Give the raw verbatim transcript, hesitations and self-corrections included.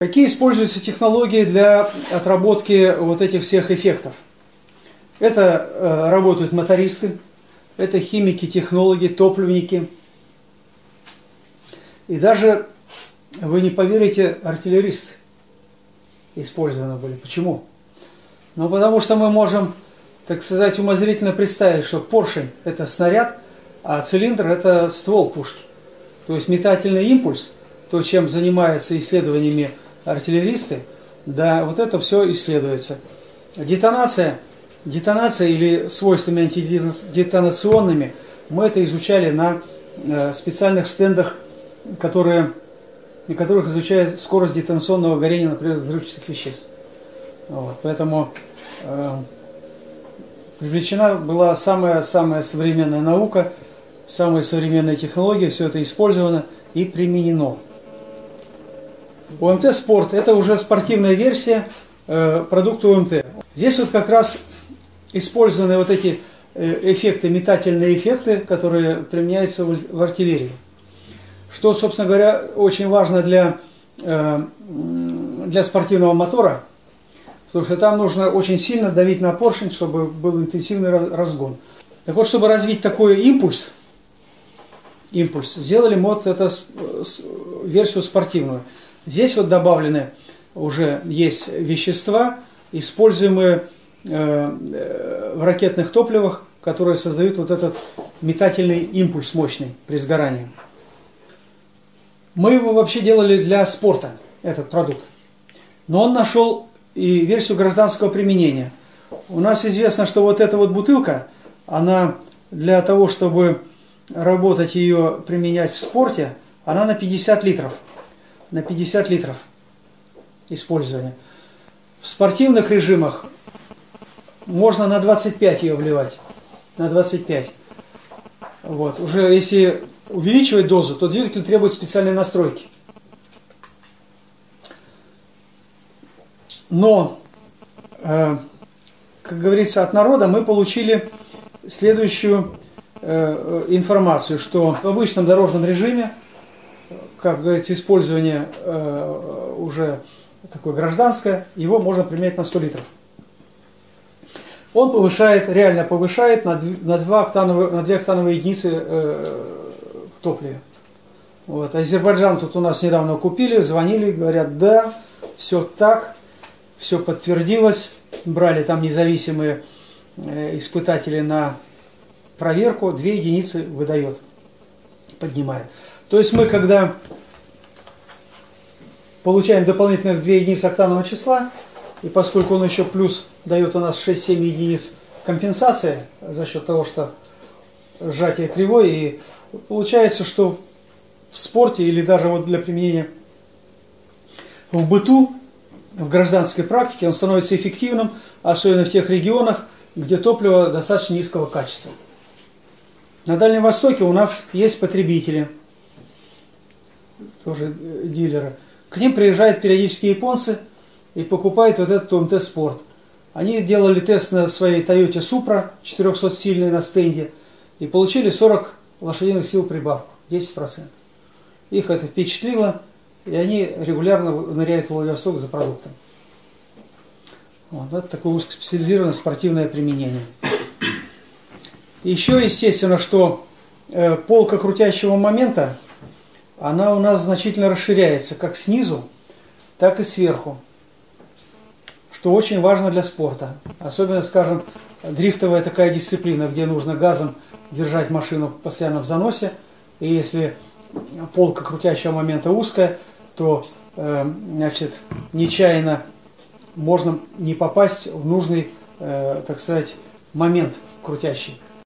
Какие используются технологии для отработки вот этих всех эффектов? Это э, работают мотористы, это химики, технологи, топливники. И даже, вы не поверите, артиллеристы использованы были. Почему? Ну, потому что мы можем, так сказать, умозрительно представить, что поршень – это снаряд, а цилиндр – это ствол пушки. То есть метательный импульс, то, чем занимаются исследованиями артиллеристы, да, вот это все исследуется. Детонация, детонация или свойствами антидетонационными, мы это изучали на э, специальных стендах, которые, на которых изучают скорость детонационного горения, например, взрывчатых веществ. Вот, поэтому э, привлечена была самая-самая современная наука, самые современные технологии, все это использовано и применено. ОМТ Спорт – это уже спортивная версия э, продукта ОМТ. Здесь вот как раз использованы вот эти э, эффекты, метательные эффекты, которые применяются в, в артиллерии. Что, собственно говоря, очень важно для, э, для спортивного мотора, потому что там нужно очень сильно давить на поршень, чтобы был интенсивный разгон. Так вот, чтобы развить такой импульс, импульс сделали мы вот эту версию спортивную. Здесь вот добавлены уже есть вещества, используемые э, в ракетных топливах, которые создают вот этот метательный импульс мощный при сгорании. Мы его вообще делали для спорта, этот продукт. Но он нашел и версию гражданского применения. У нас известно, что вот эта вот бутылка, она для того, чтобы работать ее, применять в спорте, она на пятьдесят литров. На пятьдесят литров использования. В спортивных режимах можно на двадцать пять ее вливать. На двадцать пять. Вот. Уже если увеличивать дозу, то двигатель требует специальной настройки. Но, э, как говорится, от народа мы получили следующую э, информацию, что в обычном дорожном режиме, как говорится, использование э, уже такое гражданское, его можно применять на сто литров. Он повышает, реально повышает на, на, два октановые, на две октановые единицы э, в топливе. Вот. Азербайджан тут у нас недавно купили, звонили, говорят, да, все так, все подтвердилось. Брали там независимые э, испытатели на проверку, две единицы выдает, поднимает. То есть мы, когда получаем дополнительных две единицы октанового числа, и поскольку он еще плюс дает у нас шесть-семь единиц компенсации за счет того, что сжатие кривой, и получается, что в спорте или даже вот для применения в быту, в гражданской практике он становится эффективным, особенно в тех регионах, где топливо достаточно низкого качества. На Дальнем Востоке у нас есть потребители, тоже дилеры. К ним приезжают периодически японцы и покупают вот этот ОМТ Спорт. Они делали тест на своей Toyota Supra четырехсотсильной на стенде и получили сорок лошадиных сил прибавку, десять процентов. Их это впечатлило, и они регулярно ныряют в Владивосток за продуктом. Вот, это такое узкоспециализированное спортивное применение. Еще естественно, что э, полка крутящего момента, она у нас значительно расширяется как снизу, так и сверху, что очень важно для спорта. Особенно, скажем, дрифтовая такая дисциплина, где нужно газом держать машину постоянно в заносе, и если полка крутящего момента узкая, то э, значит, нечаянно можно не попасть в нужный, э, так сказать, момент крутящий.